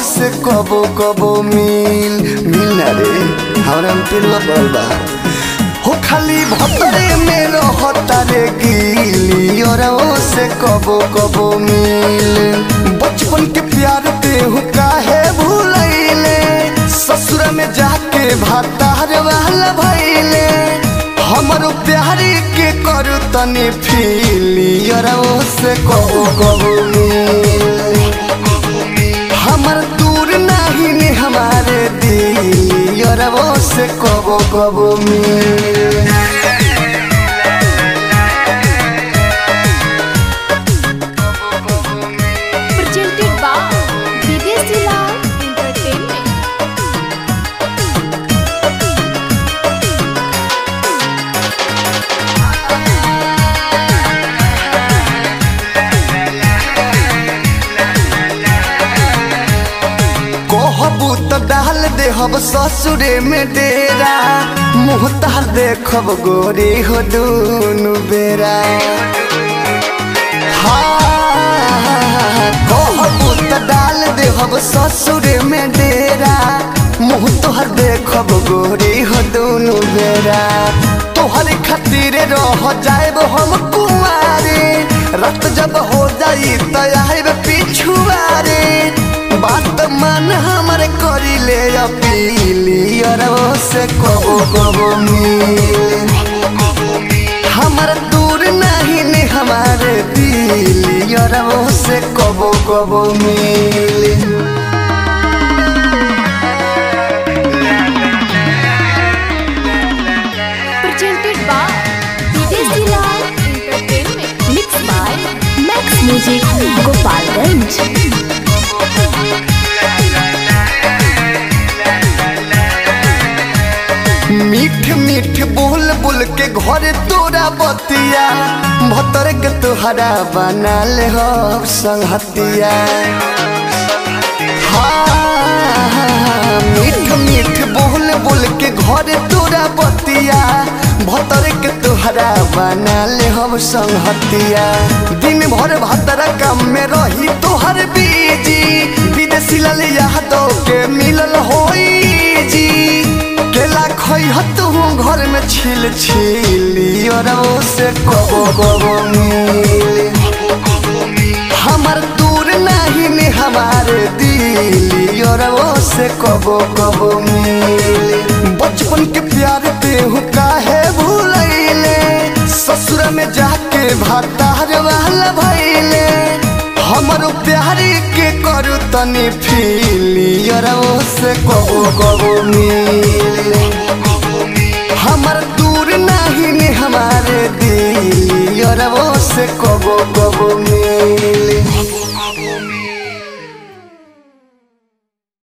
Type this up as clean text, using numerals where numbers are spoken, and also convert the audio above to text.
से कबो कबो मिल रे हमरा पिलवा बलबा हो खाली भतरे में रहता रे गिली और से कबो कबो मिल बचपन के प्यार पे हूँ काहे भूलैले ससुर में जाके भातार वाला भैले हमारो प्यारी के करू तनी फीली और से कबो कबो मिल हमार दूर नहीं ने हमारे दिल और से कबो कबो मिल presented by Videsi Lal Entertainment. कहबू तो डाल देहब ससुरे में डेरा मुँह तार देखब गोरी हो दूनु बेरा कहबू तो डाल देहब ससुरे में डेरा मुँह तोहर देखब गोरी हो दूनु बेरा तोहर खातिर रह जाएब हम कुंवारे रात जब हो जाई तो आएब पिछुआरे बात मन हमारे करी ले अपीली और से कबो कबो मिल हमारा दूर नहीं ने हमारे दिल और से कबो कबो मिल Presented by Videsi Lal Entertainment. Mixed by Max Music Gopalganj. मीठ मीठ बोल बोल के घर तोरा बतिया भतर के तोहरा बना ले हो संगतिया मीठ मीठ बोल बोल के घर तोरा बतिया भतर के तोहरा बना ले हम संगतिया दिन भर भतर काम में रही तोहर बीजी विदेशी लाल यादव के मिलल होई जी केला खोई तू घर में छिल छिली और से कबो कबो मिल हमार दूर नहीं ने हमारे दिल और से कबो कबो मिल बचपन के प्यार पे हूँ काहे भूलैले ससुर में जाके भातार वाला भैले हमारो प्यारी के करू तनी फीली और से कबो कबो मिल हमार दूर नहीं ने हमारे दिल और से कबो कबो मिल।